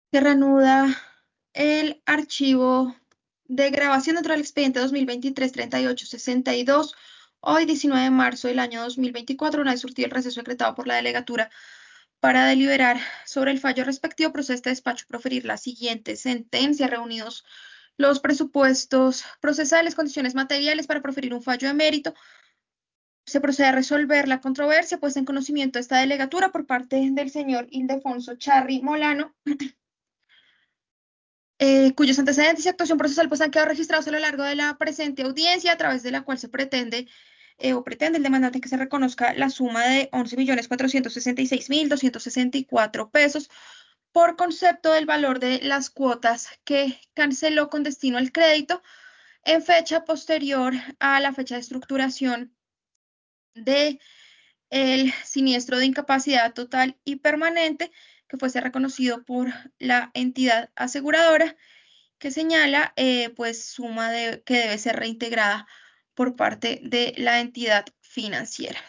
Se reanuda el archivo de grabación dentro del expediente 2023-3862, hoy 19 de marzo del año 2024, una vez surtido el receso decretado por la delegatura para deliberar sobre el fallo respectivo, procede este despacho a proferir la siguiente sentencia, reunidos los presupuestos procesales, condiciones materiales para proferir un fallo de mérito. Se procede a resolver la controversia puesta en conocimiento de esta delegatura por parte del señor Ildefonso Charri Molano, cuyos antecedentes y actuación procesal pues, han quedado registrados a lo largo de la presente audiencia, a través de la cual se pretende o pretende el demandante que se reconozca la suma de 11.466.264 pesos por concepto del valor de las cuotas que canceló con destino al crédito en fecha posterior a la fecha de estructuración de el siniestro de incapacidad total y permanente que fuese reconocido por la entidad aseguradora, que señala pues suma que debe ser reintegrada por parte de la entidad financiera.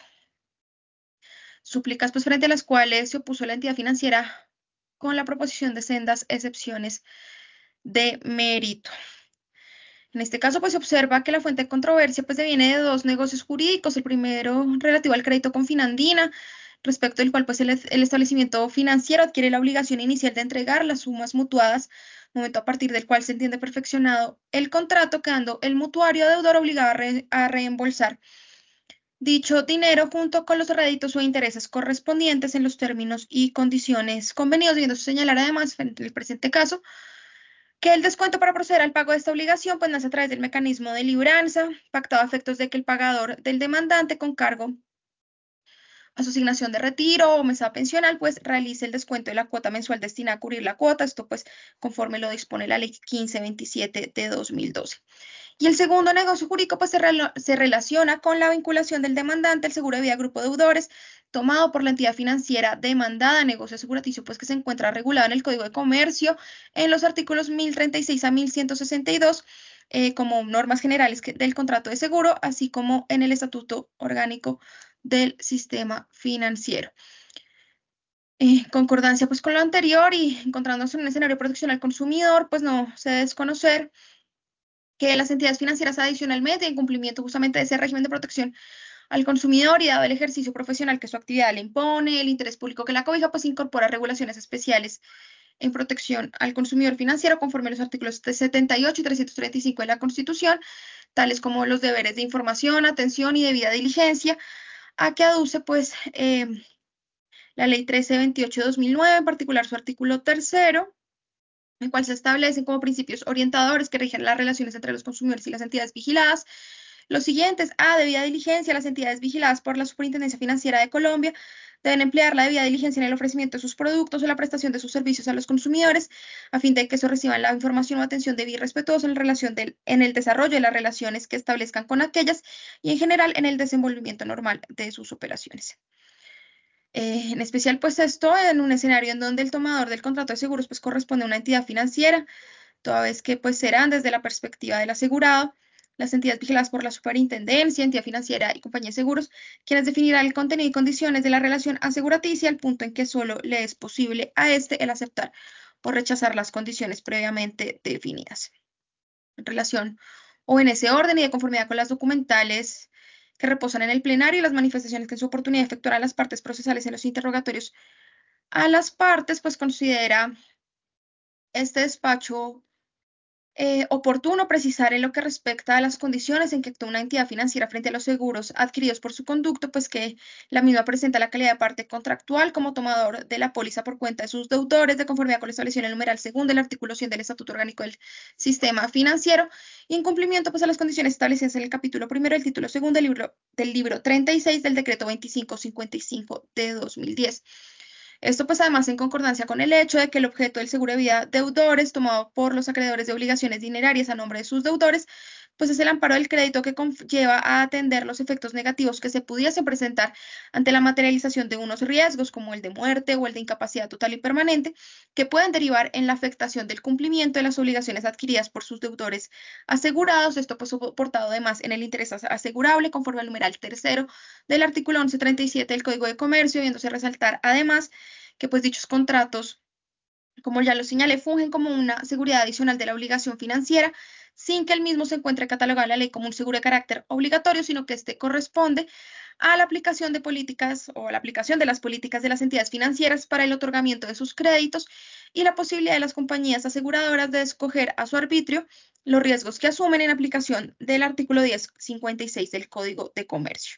Súplicas pues frente a las cuales se opuso la entidad financiera con la proposición de sendas excepciones de mérito. En este caso, pues se observa que la fuente de controversia pues deviene de dos negocios jurídicos. El primero relativo al crédito con Finandina, respecto del cual pues el establecimiento financiero adquiere la obligación inicial de entregar las sumas mutuadas, momento a partir del cual se entiende perfeccionado el contrato, quedando el mutuario deudor obligado a reembolsar dicho dinero junto con los réditos o intereses correspondientes en los términos y condiciones convenidos, debiendo señalar además, en el presente caso, que el descuento para proceder al pago de esta obligación pues nace a través del mecanismo de libranza, pactado a efectos de que el pagador del demandante con cargo a su asignación de retiro o mesa pensional, pues realice el descuento de la cuota mensual destinada a cubrir la cuota, esto pues conforme lo dispone la ley 1527 de 2012. Y el segundo negocio jurídico pues se relaciona con la vinculación del demandante al seguro de vida grupo deudores tomado por la entidad financiera demandada, negocio aseguraticio pues que se encuentra regulado en el Código de Comercio en los artículos 1036 a 1162 como normas generales del contrato de seguro, así como en el Estatuto Orgánico del Sistema Financiero. Concordancia pues con lo anterior y encontrándose en un escenario de protección al consumidor, pues no se debe desconocer que las entidades financieras adicionalmente, en cumplimiento justamente de ese régimen de protección al consumidor y dado el ejercicio profesional que su actividad le impone, el interés público que la cobija, pues incorpora regulaciones especiales en protección al consumidor financiero conforme a los artículos 78 y 335 de la Constitución, tales como los deberes de información, atención y debida diligencia, a que aduce pues la ley 1328 de 2009, en particular su artículo tercero, en el cual se establecen como principios orientadores que rigen las relaciones entre los consumidores y las entidades vigiladas. Los siguientes, a debida diligencia, las entidades vigiladas por la Superintendencia Financiera de Colombia deben emplear la debida diligencia en el ofrecimiento de sus productos o la prestación de sus servicios a los consumidores, a fin de que se reciban la información o atención debida y respetuosa en relación en el desarrollo de las relaciones que establezcan con aquellas y en general en el desenvolvimiento normal de sus operaciones. En especial, pues esto en un escenario en donde el tomador del contrato de seguros pues corresponde a una entidad financiera, toda vez que pues serán desde la perspectiva del asegurado, las entidades vigiladas por la superintendencia, entidad financiera y compañía de seguros, quienes definirán el contenido y condiciones de la relación aseguraticia al punto en que solo le es posible a este el aceptar o rechazar las condiciones previamente definidas. En relación o en ese orden y de conformidad con las documentales que reposan en el plenario y las manifestaciones que en su oportunidad efectuarán las partes procesales en los interrogatorios a las partes, pues considera este despacho oportuno precisar en lo que respecta a las condiciones en que actúa una entidad financiera frente a los seguros adquiridos por su conducto, pues que la misma presenta la calidad de parte contractual como tomador de la póliza por cuenta de sus deudores, de conformidad con la establección en el numeral segundo del artículo 100 del Estatuto Orgánico del Sistema Financiero, y en cumplimiento pues a las condiciones establecidas en el capítulo primero del título segundo del libro 36 del decreto 2555 de 2010. Esto pues además en concordancia con el hecho de que el objeto del seguro de vida deudores tomado por los acreedores de obligaciones dinerarias a nombre de sus deudores, pues es el amparo del crédito que lleva a atender los efectos negativos que se pudiesen presentar ante la materialización de unos riesgos como el de muerte o el de incapacidad total y permanente, que pueden derivar en la afectación del cumplimiento de las obligaciones adquiridas por sus deudores asegurados. Esto pues soportado además en el interés asegurable conforme al numeral tercero del artículo 1137 del Código de Comercio, viéndose resaltar además que pues dichos contratos como ya lo señalé, fungen como una seguridad adicional de la obligación financiera, sin que el mismo se encuentre catalogado en la ley como un seguro de carácter obligatorio, sino que este corresponde a la aplicación de políticas o a la aplicación de las políticas de las entidades financieras para el otorgamiento de sus créditos y la posibilidad de las compañías aseguradoras de escoger a su arbitrio los riesgos que asumen en aplicación del artículo 1056 del Código de Comercio.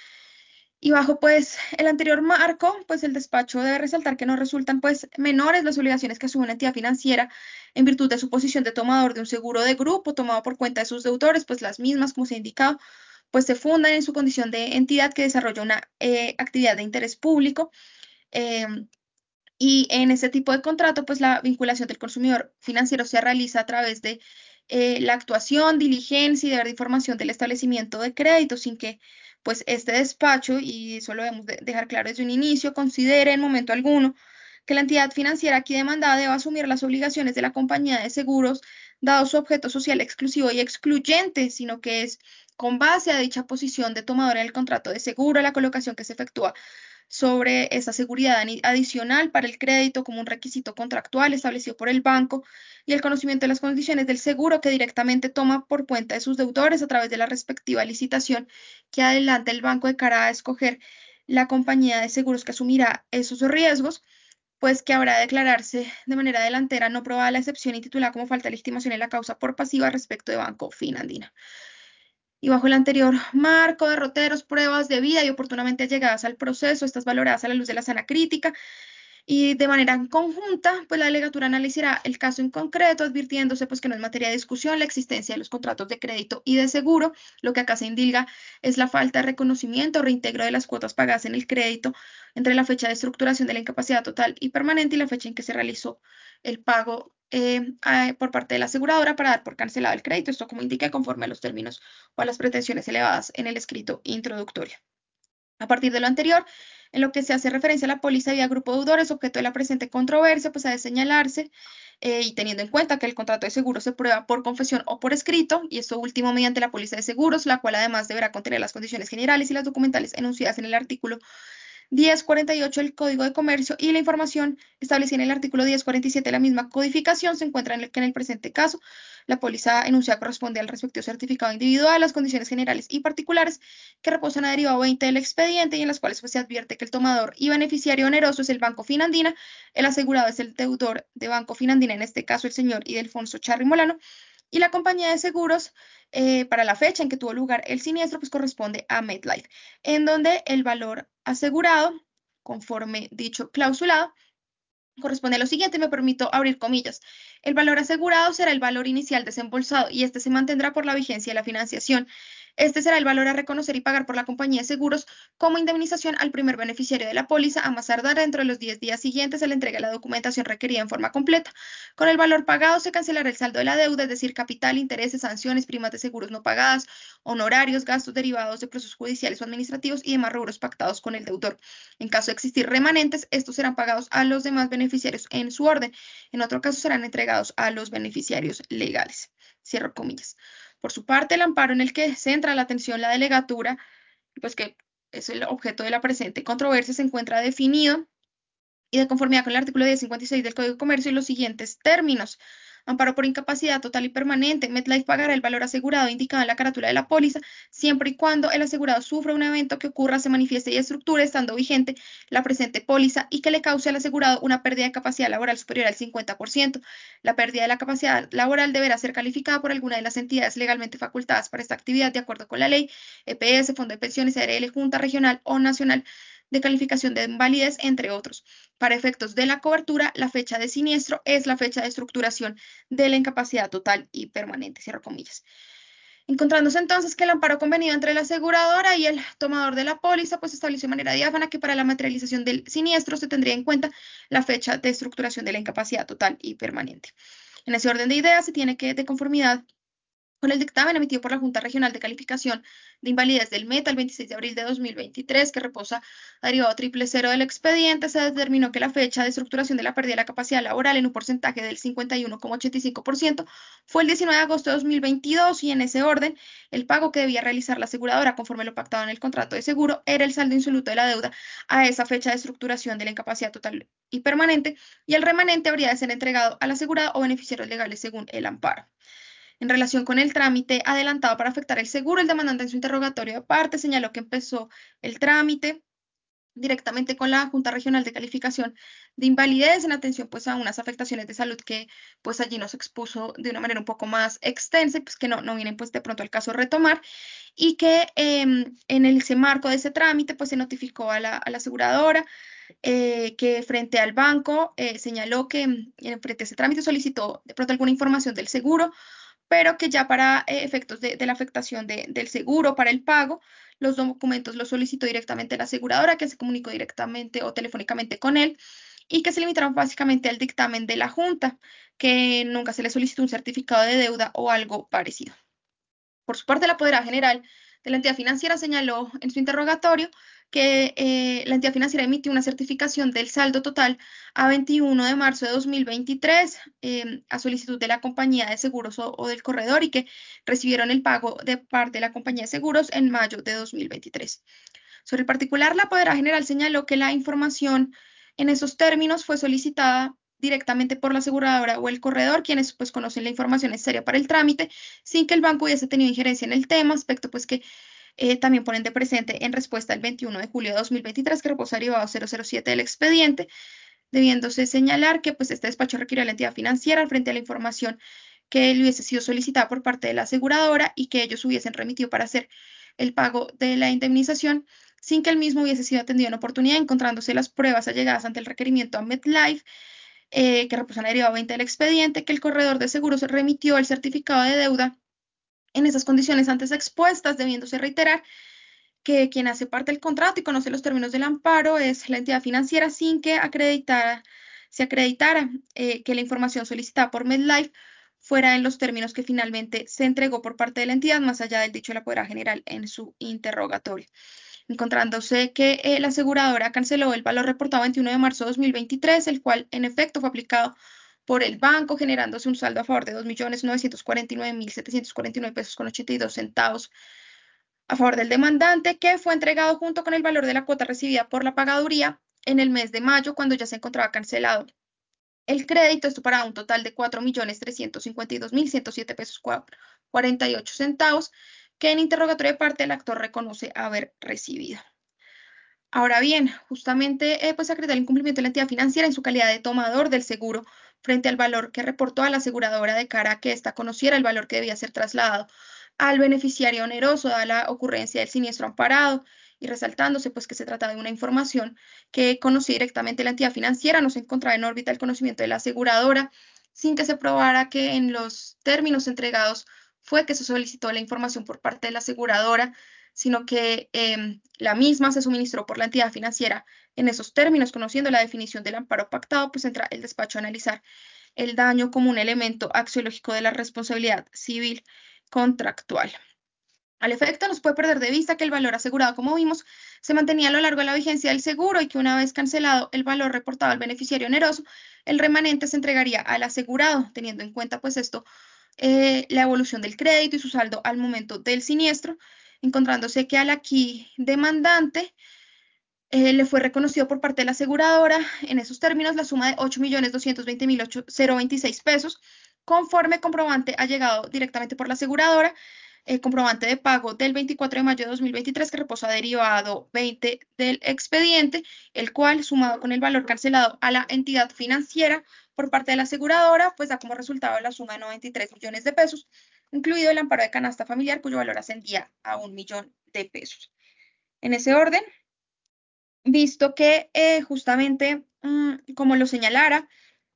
Y bajo pues el anterior marco, pues el despacho debe resaltar que no resultan pues menores las obligaciones que asume una entidad financiera en virtud de su posición de tomador de un seguro de grupo tomado por cuenta de sus deudores, pues las mismas, como se ha indicado, pues se fundan en su condición de entidad que desarrolla una actividad de interés público. eh, y en ese tipo de contrato, pues la vinculación del consumidor financiero se realiza a través de la actuación, diligencia y deber de información del establecimiento de crédito, sin que pues este despacho, y eso lo debemos dejar claro desde un inicio, considere en momento alguno que la entidad financiera aquí demandada deba asumir las obligaciones de la compañía de seguros, dado su objeto social exclusivo y excluyente, sino que es con base a dicha posición de tomador en el contrato de seguro, la colocación que se efectúa sobre esa seguridad adicional para el crédito como un requisito contractual establecido por el banco y el conocimiento de las condiciones del seguro que directamente toma por cuenta de sus deudores a través de la respectiva licitación que adelanta el banco de cara a escoger la compañía de seguros que asumirá esos riesgos, pues que habrá de declararse de manera delantera no probada la excepción y titulada como falta de legitimación en la causa por pasiva respecto de Banco Finandina. Y bajo el anterior marco, derroteros, pruebas de vida y oportunamente llegadas al proceso, estas valoradas a la luz de la sana crítica y de manera conjunta, pues la delegatura analizará el caso en concreto, advirtiéndose pues que no es materia de discusión la existencia de los contratos de crédito y de seguro. Lo que acá se indica es la falta de reconocimiento o reintegro de las cuotas pagadas en el crédito entre la fecha de estructuración de la incapacidad total y permanente y la fecha en que se realizó el pago por parte de la aseguradora para dar por cancelado el crédito. Esto como indica conforme a los términos o a las pretensiones elevadas en el escrito introductorio. A partir de lo anterior, en lo que se hace referencia a la póliza vía grupo de deudores, objeto de la presente controversia, pues ha de señalarse, y teniendo en cuenta que el contrato de seguro se prueba por confesión o por escrito, y esto último mediante la póliza de seguros, la cual además deberá contener las condiciones generales y las documentales enunciadas en el artículo 1048 del Código de Comercio y la información establecida en el artículo 1047 de la misma codificación se encuentra en el que en el presente caso la póliza enunciada corresponde al respectivo certificado individual, las condiciones generales y particulares que reposan a derivado 20 del expediente y en las cuales pues, se advierte que el tomador y beneficiario oneroso es el Banco Finandina, el asegurado es el deudor de Banco Finandina, en este caso el señor Ildefonso Charri Molano, y la compañía de seguros para la fecha en que tuvo lugar el siniestro, pues corresponde a MetLife, en donde el valor asegurado, conforme dicho clausulado, corresponde a lo siguiente, me permito abrir comillas. El valor asegurado será el valor inicial desembolsado y este se mantendrá por la vigencia de la financiación. Este será el valor a reconocer y pagar por la compañía de seguros como indemnización al primer beneficiario de la póliza a más tardar dentro de los 10 días siguientes a la entrega de la documentación requerida en forma completa. Con el valor pagado se cancelará el saldo de la deuda, es decir, capital, intereses, sanciones, primas de seguros no pagadas, honorarios, gastos derivados de procesos judiciales o administrativos y demás rubros pactados con el deudor. En caso de existir remanentes, estos serán pagados a los demás beneficiarios en su orden. En otro caso, serán entregados a los beneficiarios legales. Cierro comillas. Por su parte, el amparo en el que centra la atención la delegatura, pues que es el objeto de la presente controversia, se encuentra definido y de conformidad con el artículo 1056 del Código de Comercio en los siguientes términos. Amparo por incapacidad total y permanente. MetLife pagará el valor asegurado indicado en la carátula de la póliza, siempre y cuando el asegurado sufra un evento que ocurra, se manifieste y estructure, estando vigente la presente póliza y que le cause al asegurado una pérdida de capacidad laboral superior al 50%. La pérdida de la capacidad laboral deberá ser calificada por alguna de las entidades legalmente facultadas para esta actividad de acuerdo con la ley, EPS, Fondo de Pensiones, ARL, Junta Regional o Nacional de Calificación de Invalidez, entre otros. Para efectos de la cobertura, la fecha de siniestro es la fecha de estructuración de la incapacidad total y permanente, cierro comillas. Encontrándose entonces que el amparo convenido entre la aseguradora y el tomador de la póliza, pues estableció de manera diáfana que para la materialización del siniestro se tendría en cuenta la fecha de estructuración de la incapacidad total y permanente. En ese orden de ideas, se tiene que, de conformidad Con el dictamen emitido por la Junta Regional de Calificación de Invalidez del Meta el 26 de abril de 2023, que reposa a derivado triple cero del expediente, se determinó que la fecha de estructuración de la pérdida de la capacidad laboral en un porcentaje del 51,85% fue el 19 de agosto de 2022 y en ese orden, el pago que debía realizar la aseguradora conforme lo pactado en el contrato de seguro era el saldo insoluto de la deuda a esa fecha de estructuración de la incapacidad total y permanente y el remanente habría de ser entregado al asegurado o beneficiarios legales según el amparo. En relación con el trámite adelantado para afectar el seguro, el demandante en su interrogatorio de parte señaló que empezó el trámite directamente con la Junta Regional de Calificación de Invalidez en atención pues a unas afectaciones de salud que pues allí nos expuso de una manera un poco más extensa y pues que no vienen pues de pronto al caso retomar y que en ese marco de ese trámite pues se notificó a la aseguradora que frente al banco señaló que frente a ese trámite solicitó de pronto alguna información del seguro pero que ya para efectos de la afectación del seguro, para el pago, los documentos los solicitó directamente la aseguradora, que se comunicó directamente o telefónicamente con él, y que se limitaron básicamente al dictamen de la Junta, que nunca se le solicitó un certificado de deuda o algo parecido. Por su parte, la Apoderada General de la entidad financiera señaló en su interrogatorio que la entidad financiera emitió una certificación del saldo total a 21 de marzo de 2023 a solicitud de la compañía de seguros o del corredor y que recibieron el pago de parte de la compañía de seguros en mayo de 2023. Sobre el particular, la Apoderada General señaló que la información en esos términos fue solicitada directamente por la aseguradora o el corredor, quienes pues conocen la información necesaria para el trámite, sin que el banco hubiese tenido injerencia en el tema, aspecto pues que también ponen de presente en respuesta al 21 de julio de 2023, que reposa derivado 007 del expediente, debiéndose señalar que pues este despacho requirió a la entidad financiera frente a la información que le hubiese sido solicitada por parte de la aseguradora y que ellos hubiesen remitido para hacer el pago de la indemnización sin que el mismo hubiese sido atendido en oportunidad, encontrándose las pruebas allegadas ante el requerimiento a MetLife, que reposan derivado 20 del expediente, que el corredor de seguros remitió el certificado de deuda en esas condiciones antes expuestas, debiéndose reiterar que quien hace parte del contrato y conoce los términos del amparo es la entidad financiera sin que se acreditara que la información solicitada por MedLife fuera en los términos que finalmente se entregó por parte de la entidad, más allá del dicho de la Apoderada General en su interrogatorio. Encontrándose que la aseguradora canceló el valor reportado 21 de marzo de 2023, el cual en efecto fue aplicado por el banco, generándose un saldo a favor de 2.949.749 pesos con 82 centavos a favor del demandante, que fue entregado junto con el valor de la cuota recibida por la pagaduría en el mes de mayo, cuando ya se encontraba cancelado el crédito, esto para un total de 4.352.107 pesos 48 centavos, que en interrogatorio de parte el actor reconoce haber recibido. Ahora bien, justamente pues acredita el incumplimiento de la entidad financiera en su calidad de tomador del seguro frente al valor que reportó a la aseguradora de cara a que ésta conociera el valor que debía ser trasladado al beneficiario oneroso dada la ocurrencia del siniestro amparado y resaltándose pues que se trata de una información que conocía directamente la entidad financiera, no se encontraba en órbita el conocimiento de la aseguradora, sin que se probara que en los términos entregados fue que se solicitó la información por parte de la aseguradora, sino que la misma se suministró por la entidad financiera en esos términos, conociendo la definición del amparo pactado, pues entra el despacho a analizar el daño como un elemento axiológico de la responsabilidad civil contractual. Al efecto, no se puede perder de vista que el valor asegurado, como vimos, se mantenía a lo largo de la vigencia del seguro y que una vez cancelado el valor reportado al beneficiario oneroso, el remanente se entregaría al asegurado, teniendo en cuenta pues esto, la evolución del crédito y su saldo al momento del siniestro, encontrándose que al aquí demandante le fue reconocido por parte de la aseguradora en esos términos la suma de 8.220.026 pesos, conforme comprobante ha llegado directamente por la aseguradora, comprobante de pago del 24 de mayo de 2023 que reposa derivado 20 del expediente, el cual sumado con el valor cancelado a la entidad financiera por parte de la aseguradora, pues da como resultado la suma de 93 millones de pesos, incluido el amparo de canasta familiar cuyo valor ascendía a 1 millón de pesos. En ese orden, visto que justamente, como lo señalara,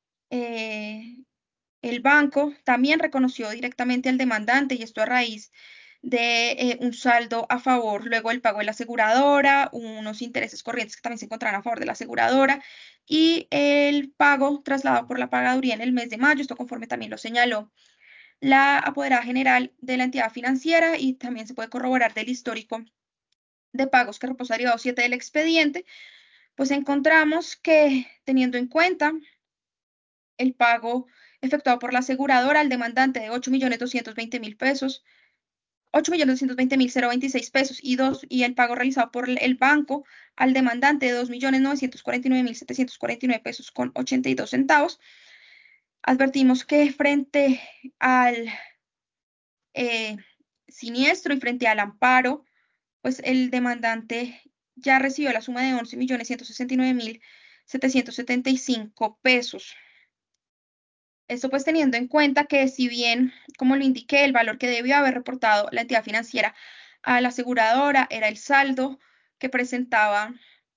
eh, el banco también reconoció directamente al demandante y esto a raíz de un saldo a favor, luego el pago de la aseguradora, unos intereses corrientes que también se encontraron a favor de la aseguradora y el pago trasladado por la pagaduría en el mes de mayo, esto conforme también lo señaló la apoderada general de la entidad financiera y también se puede corroborar del histórico de pagos que reposa derivado 7 del expediente, pues encontramos que teniendo en cuenta el pago efectuado por la aseguradora al demandante de 8.220.000 pesos, 8.220.026 pesos y el pago realizado por el banco al demandante de 2.949.749 pesos con 82 centavos. Advertimos que frente al eh, siniestro y frente al amparo, pues el demandante ya recibió la suma de 11.169.775 pesos. Esto pues teniendo en cuenta que si bien, como lo indiqué, el valor que debió haber reportado la entidad financiera a la aseguradora era el saldo que presentaba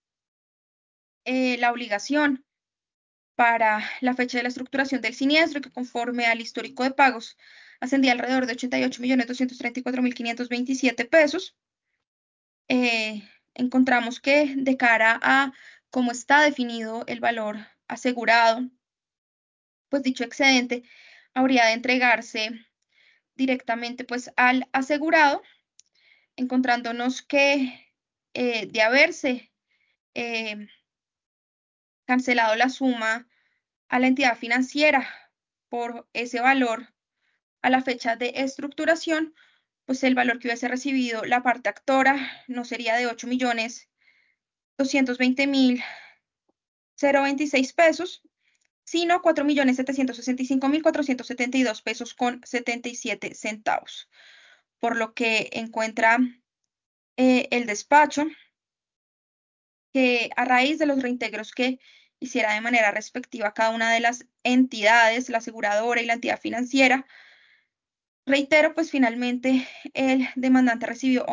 la obligación para la fecha de la estructuración del siniestro, que conforme al histórico de pagos ascendía alrededor de 88.234.527 pesos, encontramos que de cara a cómo está definido el valor asegurado, pues dicho excedente habría de entregarse directamente pues al asegurado, encontrándonos que de haberse eh, cancelado la suma a la entidad financiera por ese valor a la fecha de estructuración, pues el valor que hubiese recibido la parte actora no sería de 8.220.026 pesos, sino 4.765.472 pesos con 77 centavos, por lo que encuentra el despacho que a raíz de los reintegros que hiciera de manera respectiva cada una de las entidades, la aseguradora y la entidad financiera, reitero, pues finalmente el demandante recibió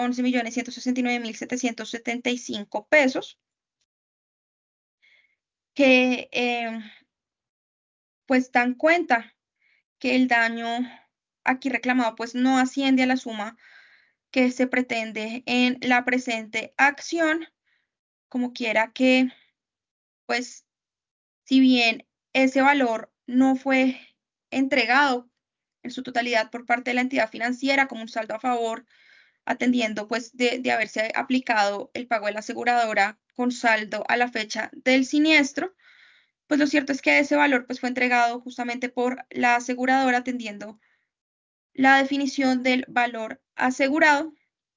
11.169.775 pesos, que pues dan cuenta que el daño aquí reclamado pues no asciende a la suma que se pretende en la presente acción, como quiera que pues si bien ese valor no fue entregado en su totalidad por parte de la entidad financiera como un saldo a favor, atendiendo pues de haberse aplicado el pago de la aseguradora con saldo a la fecha del siniestro, pues lo cierto es que ese valor pues fue entregado justamente por la aseguradora atendiendo la definición del valor asegurado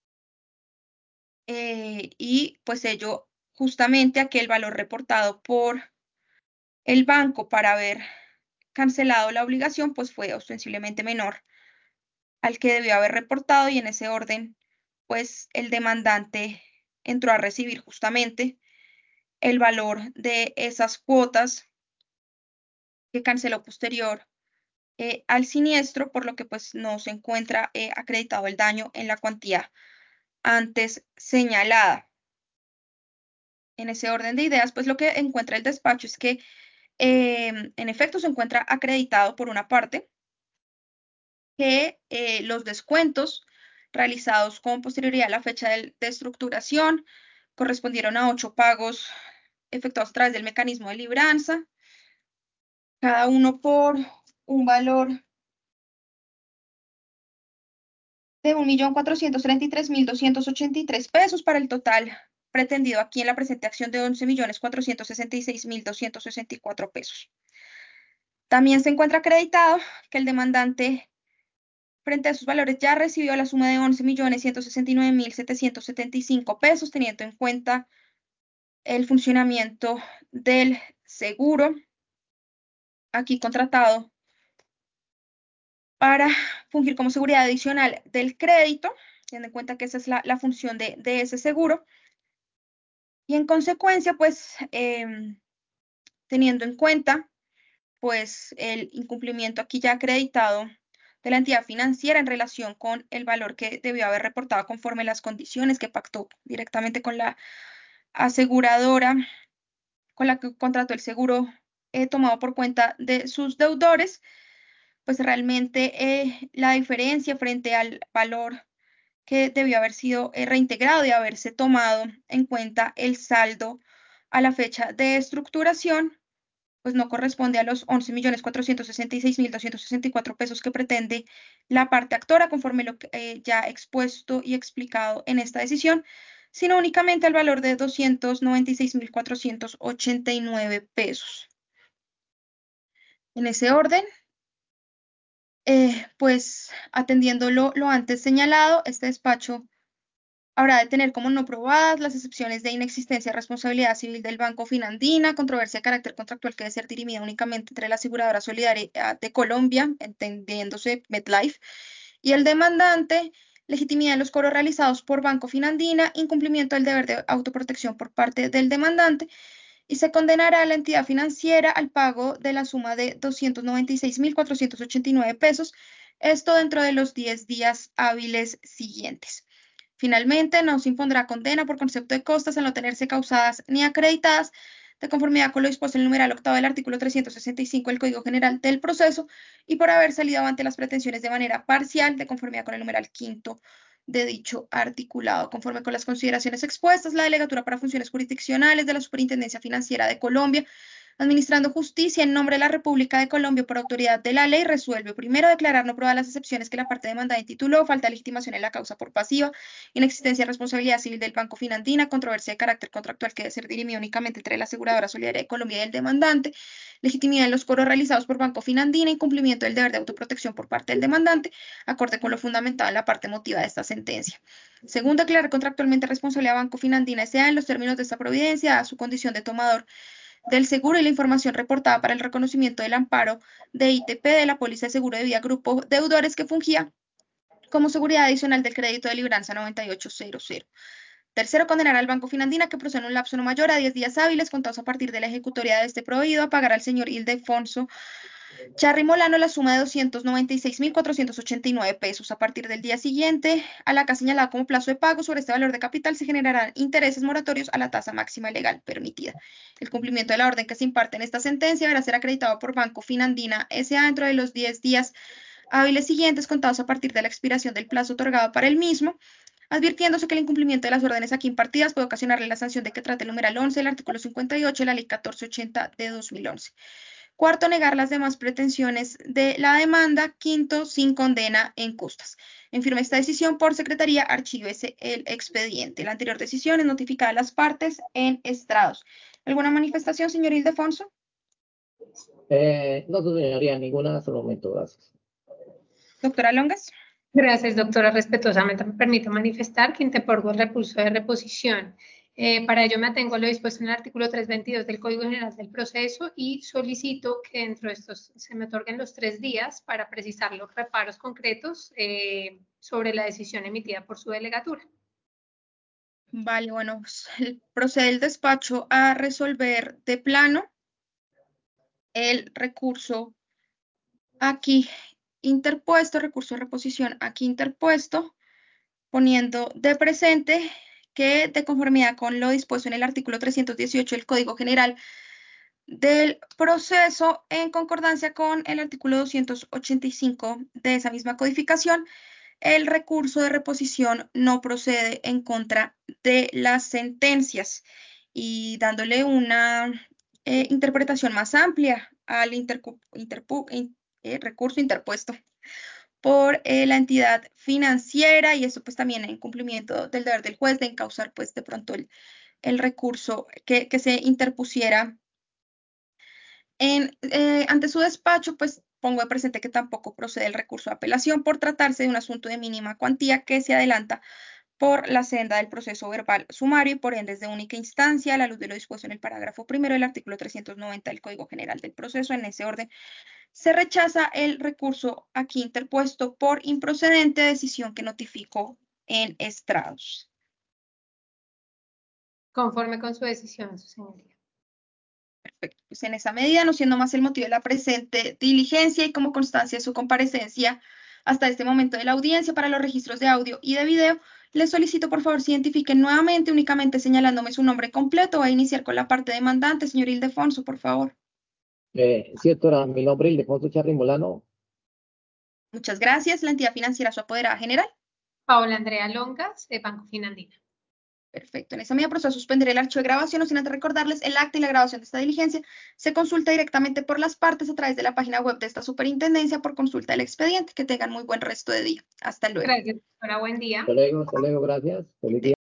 y pues ello justamente aquel valor reportado por el banco para haber cancelado la obligación pues fue ostensiblemente menor al que debió haber reportado y en ese orden pues el demandante entró a recibir justamente el valor de esas cuotas que canceló posterior al siniestro, por lo que pues no se encuentra acreditado el daño en la cuantía antes señalada. En ese orden de ideas, pues lo que encuentra el despacho es que en efecto se encuentra acreditado por una parte que los descuentos realizados con posterioridad a la fecha de estructuración correspondieron a 8 pagos efectuados a través del mecanismo de libranza, cada uno por un valor de 1.433.283 pesos para el total pretendido aquí en la presente acción de 11.466.264 pesos. También se encuentra acreditado que el demandante frente a sus valores ya recibió la suma de 11.169.775 pesos, teniendo en cuenta el funcionamiento del seguro aquí contratado para fungir como seguridad adicional del crédito, teniendo en cuenta que esa es la función de ese seguro. Y en consecuencia, pues, teniendo en cuenta, pues, el incumplimiento aquí ya acreditado de la entidad financiera en relación con el valor que debió haber reportado conforme las condiciones que pactó directamente con la aseguradora, con la que contrató el seguro tomado por cuenta de sus deudores, pues realmente la diferencia frente al valor que debió haber sido reintegrado y haberse tomado en cuenta el saldo a la fecha de estructuración, pues no corresponde a los 11.466.264 pesos que pretende la parte actora, conforme lo que, ya expuesto y explicado en esta decisión, sino únicamente al valor de 296.489 pesos. En ese orden, pues atendiendo lo antes señalado, este despacho habrá de tener como no probadas las excepciones de inexistencia de responsabilidad civil del Banco Finandina, controversia de carácter contractual que debe ser dirimida únicamente entre la aseguradora solidaria de Colombia, entendiéndose MetLife, y el demandante, legitimidad de los cobros realizados por Banco Finandina, incumplimiento del deber de autoprotección por parte del demandante, y se condenará a la entidad financiera al pago de la suma de 296.489 pesos, esto dentro de los 10 días hábiles siguientes. Finalmente, no se impondrá condena por concepto de costas al no tenerse causadas ni acreditadas, de conformidad con lo dispuesto en el numeral octavo del artículo 365 del Código General del Proceso y por haber salido avante las pretensiones de manera parcial, de conformidad con el numeral quinto de dicho articulado. Conforme con las consideraciones expuestas, la Delegatura para Funciones Jurisdiccionales de la Superintendencia Financiera de Colombia, administrando justicia en nombre de la República de Colombia por autoridad de la ley, resuelve primero declarar no probadas las excepciones que la parte demandada intituló, falta de legitimación en la causa por pasiva, inexistencia de responsabilidad civil del Banco Finandina, controversia de carácter contractual que debe ser dirimida únicamente entre la aseguradora solidaria de Colombia y el demandante, legitimidad en los cobros realizados por Banco Finandina, incumplimiento del deber de autoprotección por parte del demandante, acorde con lo fundamentado en la parte motiva de esta sentencia. Segundo, declarar contractualmente responsable a Banco Finandina S.A. en los términos de esta providencia, a su condición de tomador del seguro y la información reportada para el reconocimiento del amparo de ITP de la póliza de seguro de vida grupo deudores que fungía como seguridad adicional del crédito de libranza 9800. Tercero, condenar al Banco Finandina que procede en un lapso no mayor a 10 días hábiles contados a partir de la ejecutoria de este proveído a pagar al señor Ildefonso Charry Molano la suma de 296.489 pesos. A partir del día siguiente, a la que ha señalado como plazo de pago sobre este valor de capital, se generarán intereses moratorios a la tasa máxima legal permitida. El cumplimiento de la orden que se imparte en esta sentencia deberá ser acreditado por Banco Finandina S.A. dentro de los 10 días hábiles siguientes contados a partir de la expiración del plazo otorgado para el mismo, advirtiéndose que el incumplimiento de las órdenes aquí impartidas puede ocasionarle la sanción de que trate el numeral 11 del artículo 58 de la Ley 1480 de 2011. Cuarto, negar las demás pretensiones de la demanda. Quinto, sin condena en costas. En firme esta decisión por secretaría, archívese el expediente. La anterior decisión es notificada a las partes en estrados. ¿Alguna manifestación, señor Ildefonso? No, señoría, ninguna hasta el momento, gracias. Doctora Longas. Gracias, doctora. Respetuosamente me permito manifestar que interpongo el recurso de reposición. Para ello me atengo a lo dispuesto en el artículo 322 del Código General del Proceso y solicito que dentro de estos se me otorguen los 3 días para precisar los reparos concretos sobre la decisión emitida por su delegatura. Vale, bueno, procede el despacho a resolver de plano el recurso aquí interpuesto, recurso de reposición aquí interpuesto, poniendo de presente que de conformidad con lo dispuesto en el artículo 318 del Código General del Proceso, en concordancia con el artículo 285 de esa misma codificación, el recurso de reposición no procede en contra de las sentencias y dándole una interpretación más amplia al recurso interpuesto por la entidad financiera, y eso pues también en cumplimiento del deber del juez de encauzar pues de pronto el recurso que se interpusiera ante su despacho, pues pongo de presente que tampoco procede el recurso de apelación por tratarse de un asunto de mínima cuantía que se adelanta por la senda del proceso verbal sumario y por ende es de única instancia a la luz de lo dispuesto en el parágrafo primero del artículo 390 del Código General del Proceso. En ese orden, se rechaza el recurso aquí interpuesto por improcedente, decisión que notifico en estrados. Conforme con su decisión, su señoría. Perfecto. Pues en esa medida, no siendo más el motivo de la presente diligencia y como constancia de su comparecencia hasta este momento de la audiencia para los registros de audio y de video, les solicito por favor se identifiquen nuevamente, únicamente señalándome su nombre completo. Voy a iniciar con la parte demandante. Señor Ildefonso, por favor. Sí, doctora, mi nombre es Ildefonso Charry Molano. Muchas gracias. La entidad financiera, su apoderada general. Paola Andrea Longas, de Banco Finandina. Perfecto. En esa medida procedo a suspender el archivo de grabación, no sin antes recordarles el acta y la grabación de esta diligencia se consulta directamente por las partes a través de la página web de esta superintendencia por consulta del expediente. Que tengan muy buen resto de día. Hasta luego. Gracias, doctora. Buen día. Hasta luego, gracias. Feliz día.